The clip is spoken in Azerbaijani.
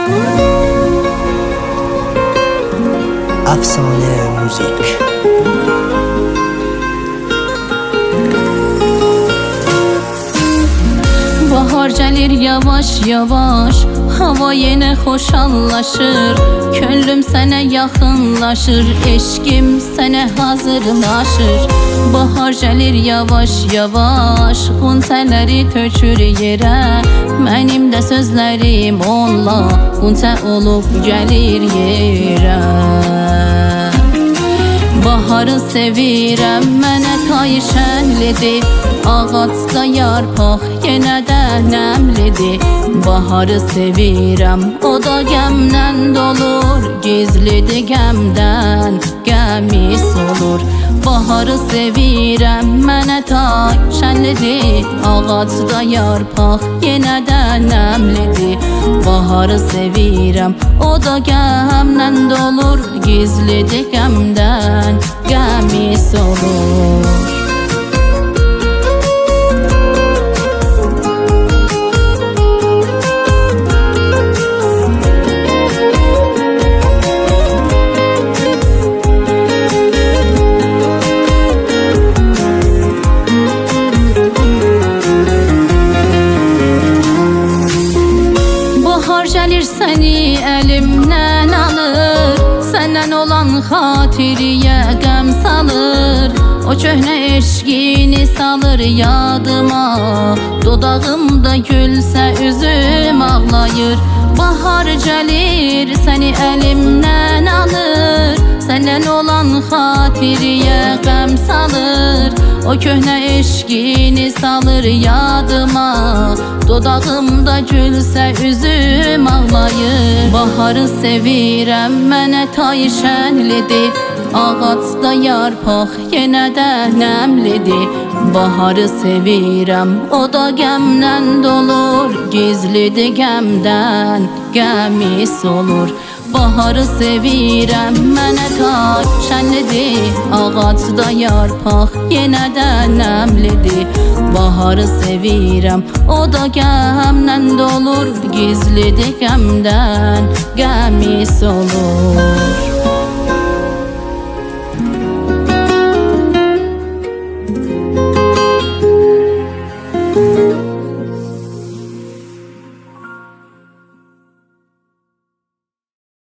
Əfsanə müzik. Bahar gəlir yavaş yavaş, hava yenə xoşallaşır. Könlüm sənə yaxınlaşır, eşqim sənə hazırlaşır. Bahar gəlir yavaş yavaş, qunçələri tökür yerə. Mənim də sözlərim onunla qunçə olub gəlir yerə. Baharı sevirəm, mənə tay şənlidir. Ağacda yarpaq yenə də nəmlidir. Baharı sevirəm, o da qəmdən dolur. Gizlidir qəmdən, qəmis olur. Baharı sevirəm, mənə tay şənlidir. Ağacda yarpaq yenə də nəmlidir. Baharı sevirəm, o da qəmdən dolur. Gizlidir qəmdən, qəmis olur. Bahar gəlir səni əlimdən alır, səndən olan xatiriyə qəm salır. O köhnə eşqini salır yadıma, dodağımda gülsə üzüm ağlayır. Bahar gəlir səni əlimdən alır, səndən olan xatiriyə qəm salır. O köhnə eşqini salır yadıma, dodağımda gülsə üzüm ağlayır. Baharı sevirəm, mənə tay şənlidir. Ağacda yarpaq yenə də nəmlidir. Baharı sevirəm, o da qəmdən dolur. Gizlidir qəmdən, qəmis olur. Baharı sevirəm, mənə tay şənlidir. Ağacda yarpaq yenə də nəmlidir. Baharı sevirəm, o da qəmdən dolur. Gizlidir qəmdən, qəmis olur.